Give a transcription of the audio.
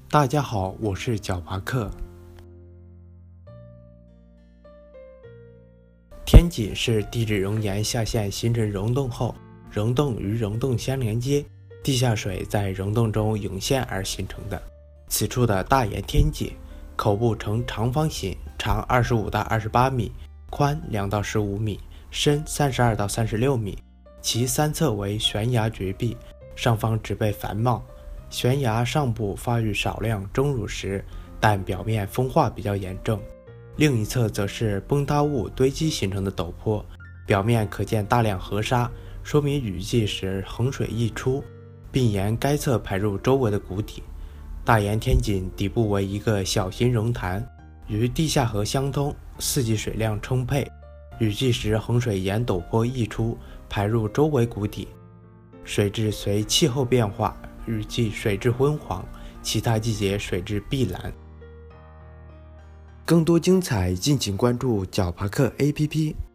大家好，我是角巴克。天脊是地质熔岩下陷形成溶洞后，溶洞与溶洞相连接，地下水在溶洞中涌现而形成的。此处的大岩天脊，口部呈长方形，长25到28米，宽2到15米，深32到36米。其三侧为悬崖绝壁，上方植被繁茂。悬崖上部发育少量钟乳石，但表面风化比较严重。另一侧则是崩塌物堆积形成的陡坡，表面可见大量河沙，说明雨季时衡水溢出，并沿该侧排入周围的谷底。大岩天井底部为一个小型熔坛，与地下河相通，四季水量充沛，雨季时衡水沿陡坡溢出，排入周围谷底。水质随气候变化，雨季水质昏黄，其他季节水质碧蓝。更多精彩敬请关注角巴克 APP。